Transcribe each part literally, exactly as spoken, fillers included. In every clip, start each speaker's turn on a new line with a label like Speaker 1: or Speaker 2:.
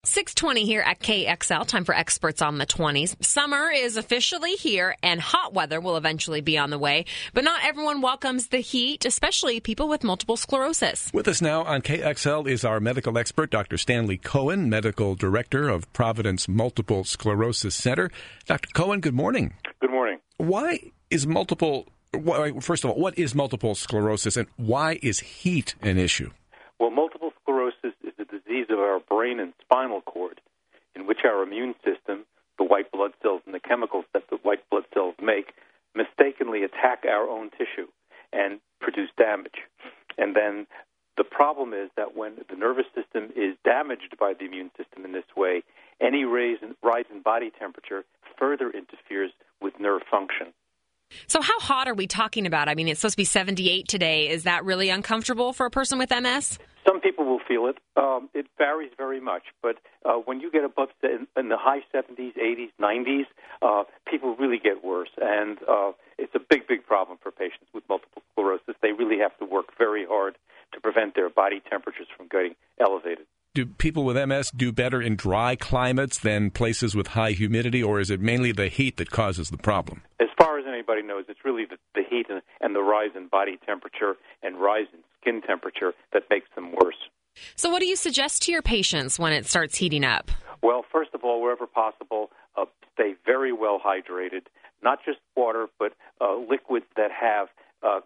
Speaker 1: six twenty here at K X L, time for Experts on the twenties. Summer is officially here and hot weather will eventually be on the way, but not everyone welcomes the heat, especially people with multiple sclerosis.
Speaker 2: With us now on K X L is our medical expert, Doctor Stanley Cohen, Medical Director of Providence Multiple Sclerosis Center. Doctor Cohen, good morning.
Speaker 3: Good morning.
Speaker 2: Why is multiple, first of all, what is multiple sclerosis and why is heat an issue?
Speaker 3: Well, multiple sclerosis is a disease of our brain and spinal cord in which our immune system, the white blood cells and the chemicals that the white blood cells make, mistakenly attack our own tissue and produce damage. And then the problem is that when the nervous system is damaged by the immune system in this way, any rise in, rise in body temperature further interferes with nerve function.
Speaker 1: So how hot are we talking about? I mean, it's supposed to be seventy-eight today. Is that really uncomfortable for a person with M S?
Speaker 3: Some people will feel it. Um, it varies very much. But uh, when you get above in, in the high seventies, eighties, nineties, uh, people really get worse. And uh, it's a big, big problem for patients with multiple sclerosis. They really have to work very hard to prevent their body temperatures from getting elevated.
Speaker 2: Do people with M S do better in dry climates than places with high humidity, or is it mainly the heat that causes the problem?
Speaker 3: As far as anybody knows, it's really the, the heat and, and the rise in body temperature and rise in skin temperature that makes them worse.
Speaker 1: So what do you suggest to your patients when it starts heating up?
Speaker 3: Well, first of all, wherever possible, uh, stay very well hydrated, not just water, but uh, liquids that have uh,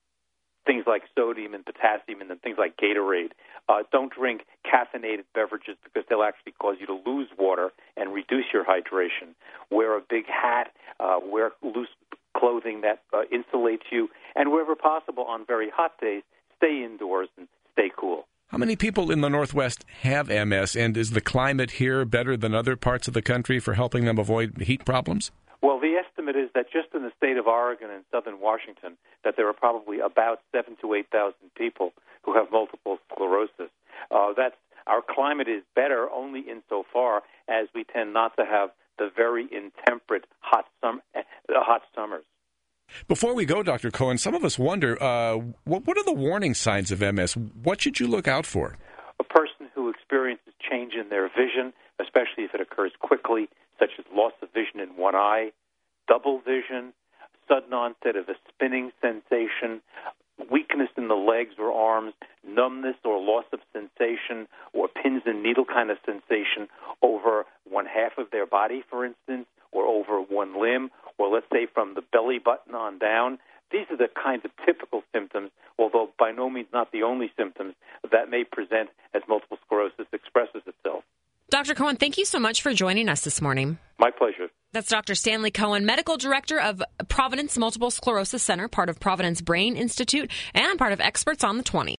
Speaker 3: things like sodium and potassium and then things like Gatorade. Uh, don't drink caffeinated beverages because they'll actually cause you to lose water and reduce your hydration. Wear a big hat, uh, wear loose clothing that uh, insulates you, and wherever possible on very hot days, stay indoors and stay cool.
Speaker 2: How many people in the Northwest have M S, and is the climate here better than other parts of the country for helping them avoid heat problems?
Speaker 3: Well, the estimate is that just in the state of Oregon and southern Washington, that there are probably about seven to eight thousand people who have multiple sclerosis. Uh, that's our climate is better only insofar as we tend not to have the very intemperate hot sum, uh, hot summers.
Speaker 2: Before we go, Doctor Cohen, some of us wonder uh, what what are the warning signs of M S? What should you look out for?
Speaker 3: A person who experiences change in their vision, especially if it occurs quickly, such as loss of vision in one eye, double vision, sudden onset of a spinning sensation, weakness in the legs or arms, numbness or loss of sensation, or pins and needle kind of sensation over one half of their body, for instance, or over one limb, or let's say from the belly button on down. These are the kinds of typical symptoms, although by no means not the only symptoms, that may present as multiple sclerosis expresses itself.
Speaker 1: Doctor Cohen, thank you so much for joining us this morning.
Speaker 3: My pleasure.
Speaker 1: That's Doctor Stanley Cohen, Medical Director of Providence Multiple Sclerosis Center, part of Providence Brain Institute, and part of Experts on the twenties.